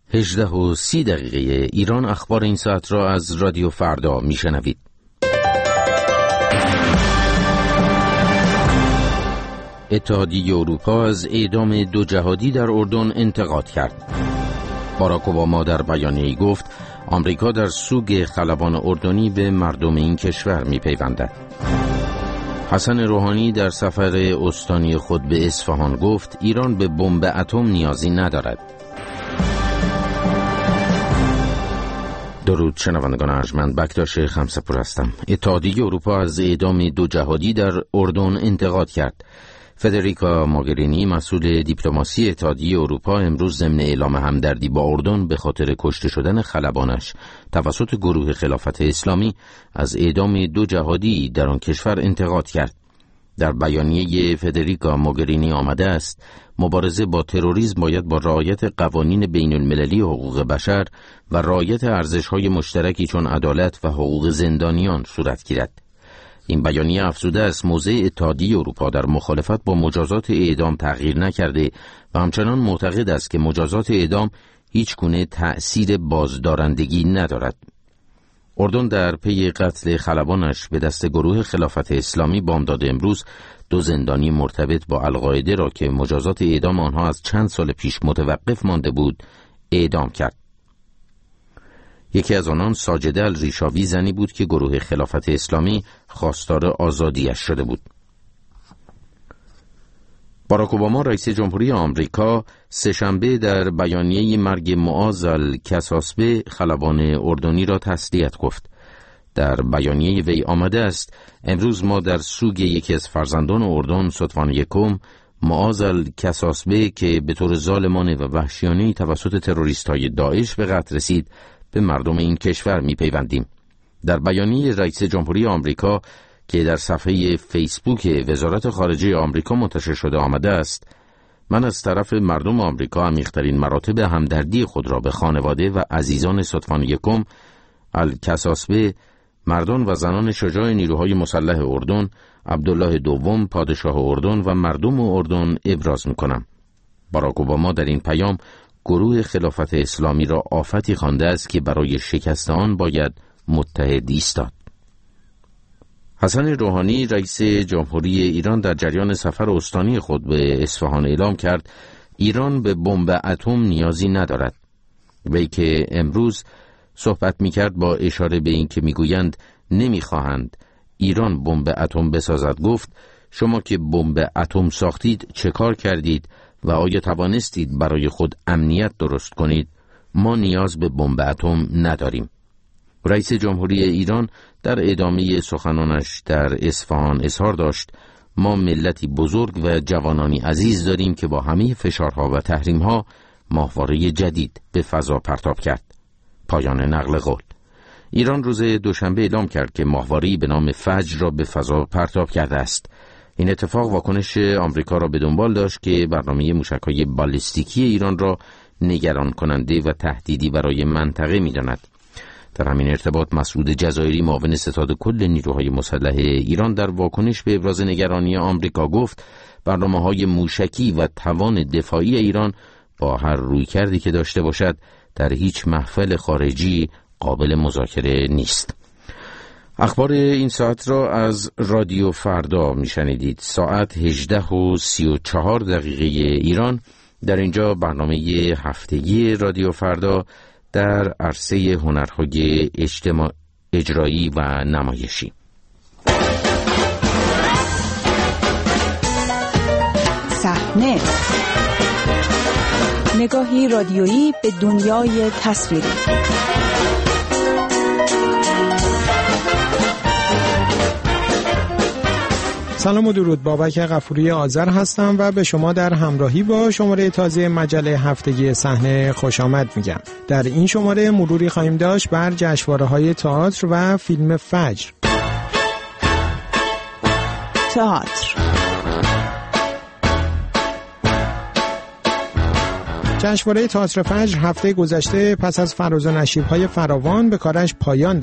18:30 ایران اخبار این ساعت را از رادیو فردا میشنوید. اتحادیه اروپا از اعدام 2 جهادی در اردن انتقاد کرد. باراک اوباما در بیانیه‌ای گفت آمریکا در سوگ خلبان اردنی به مردم این کشور میپیوندد. حسن روحانی در سفر استانی خود به اصفهان گفت ایران به بمب اتم نیازی ندارد. درود شنوندگان ارجمند، بکتاش خمسه‌پور هستم. اتحادیه اروپا از اعدام 2 جهادی در اردن انتقاد کرد. فدریکا موگرینی مسئول دیپلماسی اتحادیه اروپا امروز ضمن اعلام همدردی با اردن به خاطر کشته شدن خلبانش توسط گروه خلافت اسلامی از اعدام 2 جهادی در آن کشور انتقاد کرد. در بیانیه فدریکا موگرینی آمده است مبارزه با تروریسم باید با رعایت قوانین بین المللی حقوق بشر و رعایت ارزش‌های مشترکی چون عدالت و حقوق زندانیان صورت گیرد. این بیانیه افزوده است موضع اتحادیه اروپا در مخالفت با مجازات اعدام تغییر نکرده و همچنان معتقد است که مجازات اعدام هیچ گونه تأثیر بازدارندگی ندارد. اردن در پی قتل خلبانش به دست گروه خلافت اسلامی بامداد امروز 2 زندانی مرتبط با القاعده را که مجازات اعدام آنها از چند سال پیش متوقف مانده بود اعدام کرد. یکی از آنان ساجده الریشاوی زنی بود که گروه خلافت اسلامی خواستار آزادیش شده بود. باراک اوباما رئیس جمهوری آمریکا سه‌شنبه در بیانیه مرگ معاذ الکساسبه خلبان اردنی را تسلیت گفت. در بیانیه وی آمده است امروز ما در سوگ یکی از فرزندان اردن ستوان یکم معاذ الکساسبه که به طور ظالمانه و وحشیانه توسط تروریست‌های داعش به قتل رسید به مردم این کشور می‌پیوندیم. در بیانیه رئیس جمهوری آمریکا که در صفحه فیسبوک وزارت خارجه آمریکا منتشر شده آمده است من از طرف مردم آمریکا عمیق‌ترین مراتب همدردی خود را به خانواده و عزیزان ستوان یکم الکساسبه، مردان و زنان شجاع نیروهای مسلح اردن، عبدالله دوم پادشاه اردن و مردم اردن ابراز می‌کنم. باراک اوباما در این پیام گروه خلافت اسلامی را آفتی خوانده است که برای شکست آن باید متحد ایستاد. حسن روحانی رئیس جمهوری ایران در جریان سفر استانی خود به اصفهان اعلام کرد ایران به بمب اتم نیازی ندارد. وی که امروز صحبت می‌کرد با اشاره به این که می‌گویند نمی‌خواهند ایران بمب اتم بسازد گفت شما که بمب اتم ساختید چه کار کردید و آیا توانستید برای خود امنیت درست کنید؟ ما نیاز به بمب اتم نداریم. رئیس جمهوری ایران در ادامه سخنانش در اصفهان اظهار داشت ما ملتی بزرگ و جوانانی عزیز داریم که با همه فشارها و تحریمها ماهواره جدید به فضا پرتاب کرد. پایان نقل قول. ایران روز دوشنبه اعلام کرد که ماهواره‌ای به نام فجر را به فضا پرتاب کرده است. این اتفاق واکنش آمریکا را به دنبال داشت که برنامه موشک‌های بالستیکی ایران را نگران کننده و تهدیدی برای منطقه می‌داند. در همین ارتباط مسعود جزایری معاون ستاد کل نیروهای مسلح ایران در واکنش به ابراز نگرانی آمریکا گفت برنامه‌های موشکی و توان دفاعی ایران با هر رویکردی که داشته باشد در هیچ محفل خارجی قابل مذاکره نیست. اخبار این ساعت را از رادیو فردا میشنیدید. ساعت 18:34 ایران. در اینجا برنامه هفتگی رادیو فردا در عرصه هنرهای اجرایی و نمایشی. صحنه، نگاهی رادیویی به دنیای تصویری. سلام و درود، بابک غفوری آذر هستم و به شما در همراهی با شماره تازه مجله هفتگی صحنه خوش آمد میگم. در این شماره مروری خواهیم داشت بر جشنواره‌های تئاتر و فیلم فجر. تئاتر. جشنواره تئاتر فجر هفته گذشته پس از فراز و نشیب‌های فراوان به کارش پایان داد.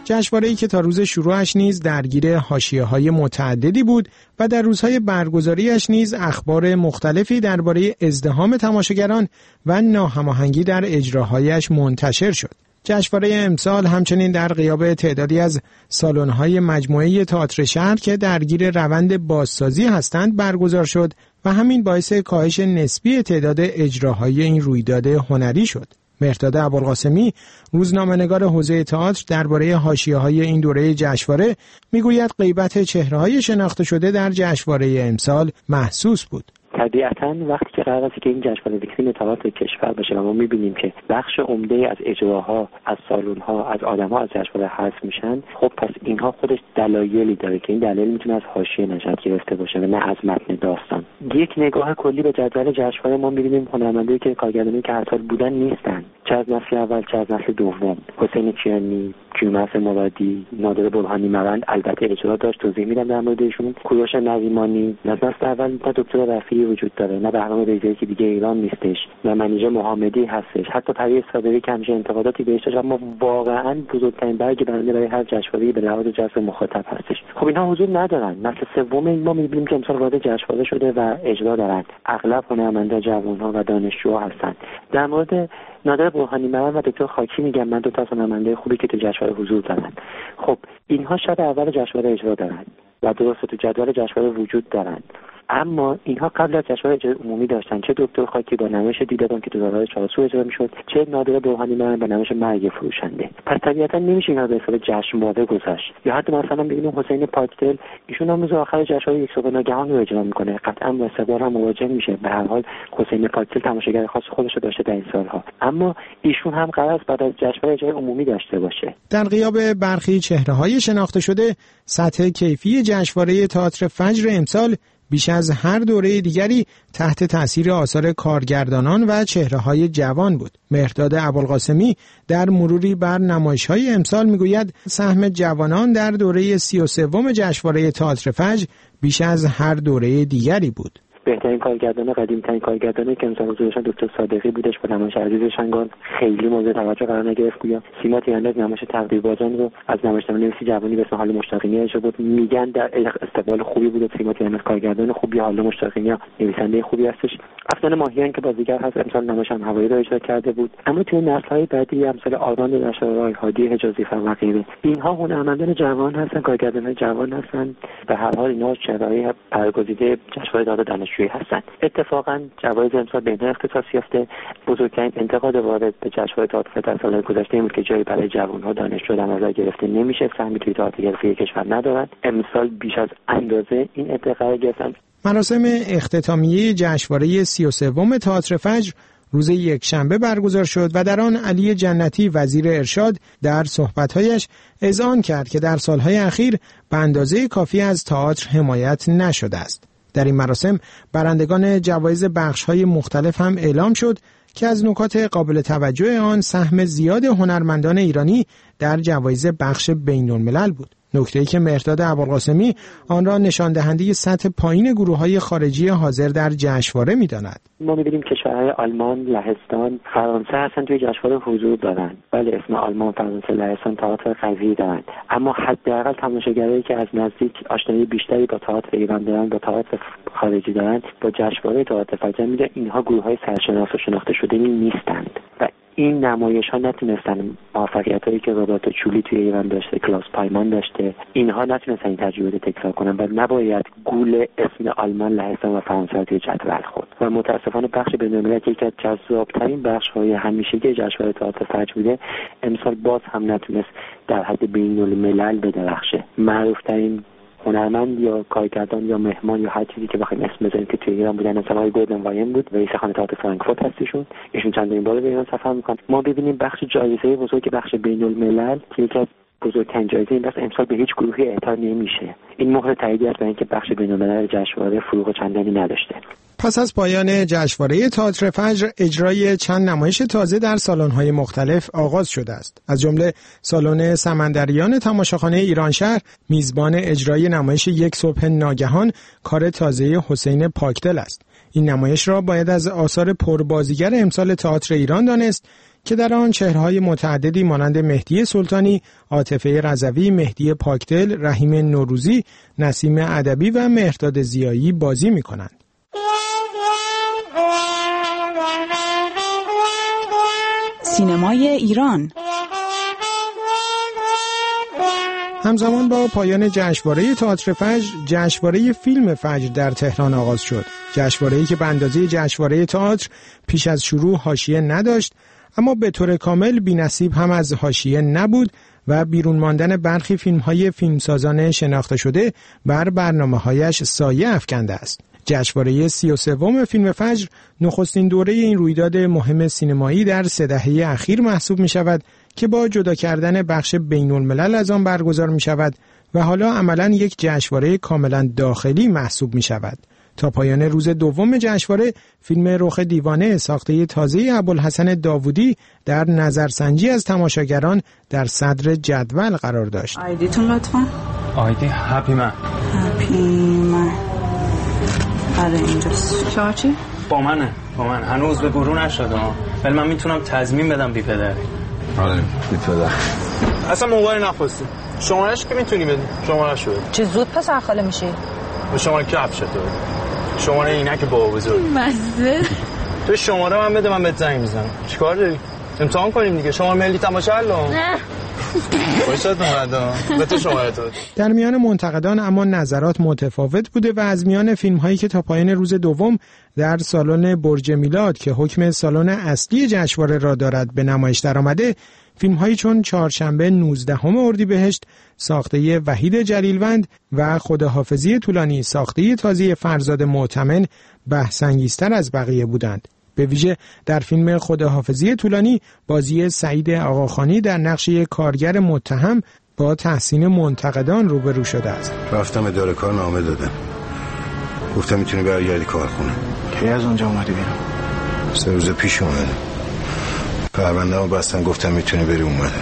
جشنواره‌ای که تا روز شروعش نیز درگیر حاشیه‌های متعددی بود و در روزهای برگزاریش نیز اخبار مختلفی درباره ازدحام تماشاگران و ناهماهنگی در اجراهایش منتشر شد. جشنواره امسال همچنین در غیاب تعدادی از سالن‌های مجموعه تئاتر شهر که درگیر روند بازسازی هستند برگزار شد و همین باعث کاهش نسبی تعداد اجراهای این رویداد هنری شد. مهرداد ابوالقاسمی، روزنامه‌نگار حوزه تئاتر، درباره حاشیه‌های این دوره جشنواره میگوید غیبت چهره‌های شناخته شده در جشنواره امسال محسوس بود. طبیعتاً وقتی که قرار است که این جشنواره ویترین تئاتر کشور باشه و ما می‌بینیم که بخش عمده از اجراها، از سالن‌ها، از آدم‌ها از جشنواره حذف میشن، خب پس اینها خودش دلایلی داره که این دلیل میتونه از حاشیه نشأت گرفته باشه و نه از متن داستان. یک نگاه کلی به جدول جشنواره ما می‌بینیم هنرمندایی که کارگردانی که هر سال بودن نیستن. چه از نسل اول چه از نسل دوم. حسین کیانی، کیومرث مرادی، نادر برهانی مرند البته اجرا داشت، توضیح میدم در موردشون. کوروش نظیمانی، از نسل اول تا دکتر رفیعی وجود داره، نه بهرام ریزی که دیگه ایران نیستش، نه منیژه محمدی هستش، حتی پری صابری که همیشه انتقاداتی بهش داشت، اما واقعا بزرگترین برگ برنده برای هر جشنواره‌ای به لحاظ جذب مخاطب هستش. خب اینها حضور ندارن. نسل سوم ما می‌بینیم که امسال وارد جشنواره شده و اجرا دارن. اغلب هنرمندا جوان‌ها و دانشجوها هستن. در مورد نادر برهانی مرند و دکتر خاکی میگم من دو تا هنرمندای خوبی که تو جشنواره حضور دارن. خب اینها شب اول جشنواره اجرا دارن و درسته تو جدول جشنواره وجود دارن، اما اینها قبل از جشنواره اجرای عمومی داشتن. چه دکتر خاکی با نمایش دیدبان که تو دارای چارسو اجرا میشد، چه نادر برهانی مرند با نمایش مرگ فروشنده. پس طبیعتا نمیشه اینا به حساب جشنواره گذاشت. یا حتی مثلا ببینیم حسین پاکدل، ایشون هم روز آخر جشنواره یک صبح ناگهان رو اجرا میکنه، قطعا با استقبال هم مواجه میشه. به هر حال حسین پاکدل تماشاگر خاص خودش رو داشته در این سالها، اما ایشون هم قرار است بعد از جشنواره اجرای عمومی داشته باشه. در غیاب برخی چهره‌های شناخته شده، سطح کیفی جشنواره تئاتر فجر امسال بیش از هر دوره دیگری تحت تأثیر آثار کارگردانان و چهره‌های جوان بود. مهرداد ابوالقاسمی در مروری بر نمایش‌های امسال میگوید سهم جوانان در دوره 33م جشنواره تئاتر فجر بیش از هر دوره دیگری بود. بهترین کارگردان، قدیمی‌ترین کارگردانی که امسال حضورشون دکتر صادقی بودش با نمایش عزیز شنگان خیلی مورد توجه قرار نگرفت. گویا سیما تیرانداز نمایش تقدیر بازان رو از نمایشنویسی جوانی به اسم حال مشتاقینی اجرا بود. میگن در استقبال خوبی بود. سیما تیرانداز کارگردان خوبی، حال مشتاقینی نویسنده خوبی هستش. افسانه ماهیان که بازیگر هست امسال نمایش هم هوایی رو اجرا کرده بود. اما توی نسل‌های بعدی امثال آرمان نشارای، هادی حجازی و غیره، اینها هنرمندان جوان هستن، کارگردانان جوان هستن. به هر حال اینا چهره‌های برگزیده جشنواره تئاتر دانشجویی هستن. اتفاقا جوایز امسال به اینها اختصاص یافته. بزرگترین انتقاد وارد به جشنواره تئاتر در سال گذشته این بود که جایی برای جوان‌ها دانشجو در نظر گرفته نمیشه، سهمی توی تئاتر حرفه‌ای کشور ندارن. امسال بیش از اندازه این انتقاد گرفتن. مراسم اختتامیه جشنواره 33م تئاتر فجر روز یکشنبه برگزار شد و در آن علی جنتی وزیر ارشاد در صحبت‌هایش اذعان کرد که در سالهای اخیر به اندازه کافی از تئاتر حمایت نشده است. در این مراسم برندگان جوایز بخش‌های مختلف هم اعلام شد که از نکات قابل توجه آن سهم زیاد هنرمندان ایرانی در جوایز بخش بین‌الملل بود. نکته‌ای که مهرداد ابوالقاسمی آن را نشان دهنده سطح پایین گروه‌های خارجی حاضر در جشنواره می‌داند. ما می‌بینیم کشورهای آلمان، لهستان، فرانسه هستن توی جشنواره حضور دارن. بله اسم آلمان، فرانسه، لهستان تئاتر قوی دارن، اما حداقل تماشاگرایی که از نزدیک آشنایی بیشتری با تئاتر ایران دارن، با تئاتر خارجی دارن، با جشنواره تئاتر فجر می‌گه اینها گروه‌های سرشناس و شناخته شدنی نیستند و این نمایش‌ها نتونستن موفقیتایی که ربات چولی توی ایران داشته، کلاس پایمان داشته، اینها نتونستن این تجربه رو تکرار کنن و نباید گول اسم آلمان، لهستان و فرانسه توی جدول خورد. و متاسفانه بخش بین‌المللی که یکی از جذاب‌ترین بخش‌های همیشگی جشنواره تئاتر فجر بوده، امسال باز هم نتونست در حد بین‌الملل بدرخشه. معروف‌ترین هنرمند یا کارگردان یا مهمان یا هر چیزی که بخوایم اسم بزنیم که توی ایران بودن، مثلا آقای گوردن واین بود، رئیس خانه تئاتر فرانکفورت هستیشون. ایشون چندین بار به ایران سفر میکنن. ما ببینیم بخش جایزه بزرگ بخش بین‌الملل که یکی از بزرگترین جایزه این بخش امسال به هیچ گروهی اعطا نمیشه. این مهر تاییدی است برای اینکه بخش بین‌الملل جشنواره فروغ چندانی نداشته. پس از پایان جشنواره تئاتر فجر، اجرای چند نمایش تازه در سالن‌های مختلف آغاز شده است. از جمله سالن سمندریان تماشاخانه ایرانشهر میزبان اجرای نمایش یک صبح ناگهان کار تازه حسین پاکدل است. این نمایش را باید از آثار پربازیگر امسال تئاتر ایران دانست که در آن چهره‌های متعددی مانند مهدی سلطانی، عاطفه رضوی، مهدی پاکدل، رحیم نوروزی، نسیم ادبی و مهرداد ضیایی بازی می‌کنند. سینمای ایران همزمان با پایان جشنواره تئاتر فجر، جشنواره فیلم فجر در تهران آغاز شد. جشنواره‌ای که به اندازه جشنواره تئاتر پیش از شروع حاشیه نداشت، اما به طور کامل بی‌نصیب هم از حاشیه نبود و بیرون ماندن برخی فیلم‌های فیلمسازان شناخته شده بر برنامه‌هایش سایه افکنده است. جشنواره 33 فیلم فجر نخستین دوره این رویداد مهم سینمایی در 3 دهه اخیر محسوب می‌شود که با جدا کردن بخش بین‌الملل از آن برگزار می‌شود و حالا عملاً یک جشنواره کاملاً داخلی محسوب می‌شود. تا پایان روز دوم جشنواره فیلم رخ دیوانه ساخته تازه ابوالحسن داوودی در نظرسنجی از تماشاگران در صدر جدول قرار داشت. آیدیتون لطفاً. آیدی هپی من. آره اینجاست. شما چی؟ با من هنوز به گروه نشدم ولی من میتونم تضمین بدم بی پدری. آره بی پدر. اصلا موبایل نخواستی. شمارهش که میتونی بدی. شمارهش رو. چه زود پسر خاله میشی؟ به شماره کفشت تو. شماره عینک بابا بزرگ. مزه. تو شماره من بده من بهت زنگ میزنم. چیکار داری؟ امتحان کنیم دیگه. شماره ملی تماشا الان. نه. خوشت اومد به تو شماره تو. در میان منتقدان اما نظرات متفاوت بوده و از میان فیلم‌هایی که تا پایان روز دوم در سالن برج میلاد که حکم سالن اصلی جشنواره را دارد به نمایش درآمده، فیلم‌هایی چون چهارشنبه 19 اردیبهشت ساخته وحید جلیلوند و خداحافظی طولانی ساخته تازه فرزاد معتمن بحث‌انگیزتر از بقیه بودند. به ویژه در فیلم خداحافظی طولانی بازی سعید آقاخانی در نقش یک کارگر متهم با تحسین منتقدان روبرو شده است. رفتم اداره کار نامه دادم. گفتم میتونی برگردی کارخونه. کی از اونجا اومدی بیرون؟ 3 روز پیش اومدم. پرونده‌مو بستن گفتم میتونی بری اومدم.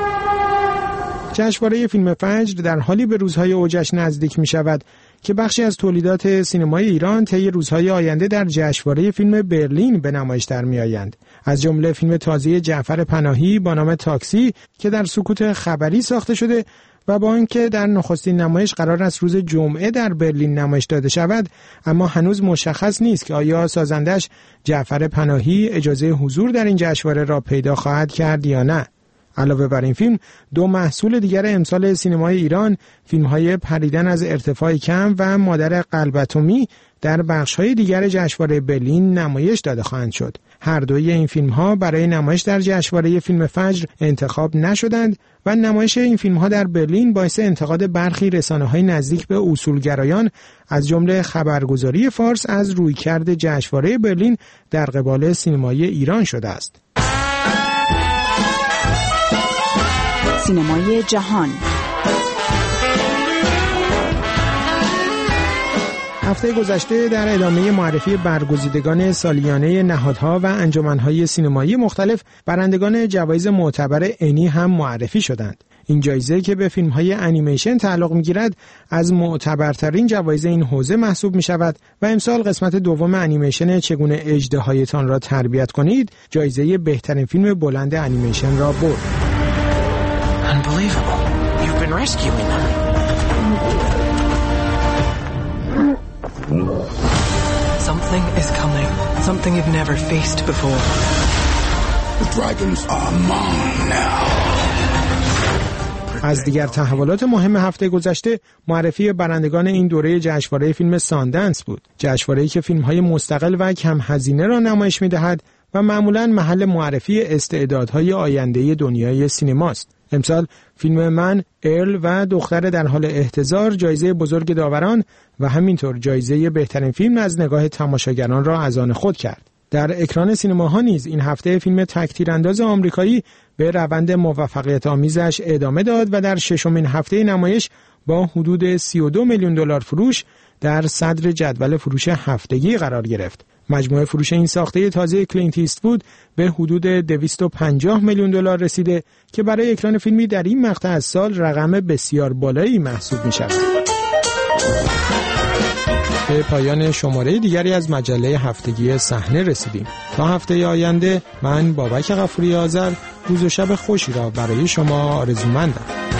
جشنواره فیلم فجر در حالی به روزهای اوجش نزدیک می شود که بخشی از تولیدات سینمای ایران طی روزهای آینده در جشنواره فیلم برلین به نمایش در می آیند. از جمله فیلم تازه جعفر پناهی با نام تاکسی که در سکوت خبری ساخته شده و با اینکه در نخستین نمایش قرار است روز جمعه در برلین نمایش داده شود، اما هنوز مشخص نیست که آیا سازندش جعفر پناهی اجازه حضور در این جشنواره را پیدا خواهد کرد یا نه. علاوه بر این فیلم، 2 محصول دیگر امسال سینمای ایران، فیلم‌های پریدن از ارتفاع کم و مادر قلب اتمی در بخش‌های دیگر جشنواره برلین نمایش داده خواهند شد. هر دوی این فیلم‌ها برای نمایش در جشنواره فیلم فجر انتخاب نشدند و نمایش این فیلم‌ها در برلین باعث انتقاد برخی رسانه‌های نزدیک به اصولگرایان از جمله خبرگزاری فارس از رویکرد جشنواره برلین در قبال سینمای ایران شده است. سینمای جهان. هفته گذشته در ادامه معرفی برگزیدگان سالیانه نهادها و انجمنهای سینمایی مختلف، برندگان جوایز معتبر انی هم معرفی شدند. این جایزه که به فیلم‌های انیمیشن تعلق می‌گیرد از معتبرترین جوایز این حوزه محسوب می‌شود و امسال قسمت دوم انیمیشن چگونه اژدهایتان را تربیت کنید جایزه بهترین فیلم بلند انیمیشن را برد. Unbelievable. You've been rescuing them. Something is coming. Something you've never faced before. The dragons are mine now. از دیگر تحولات مهم هفته گذشته معرفی برندگان این دوره جشنواره فیلم ساندنس بود. جشنواره‌ای که فیلم‌های مستقل و کم هزینه را نمایش می‌دهد و معمولاً محل معرفی استعدادهای آینده دنیای سینماست. امسال فیلم من، ارل و دختر در حال احتضار جایزه بزرگ داوران و همینطور جایزه بهترین فیلم از نگاه تماشاگران را از آن خود کرد. در اکران سینماها نیز این هفته فیلم تک‌تیرانداز آمریکایی به روند موفقیت آمیزش ادامه داد و در 6مین هفته نمایش با حدود 32 میلیون دلار فروش در صدر جدول فروش هفتگی قرار گرفت. مجموع فروش این ساخته تازه کلینت ایستوود به حدود 250 میلیون دلار رسیده که برای اکران فیلمی در این مقطع از سال رقم بسیار بالایی محسوب می شود. به پایان شماره دیگری از مجله هفتگی صحنه رسیدیم. تا هفته آینده من بابک غفوری آذر روز و شب خوشی را برای شما آرزومندم.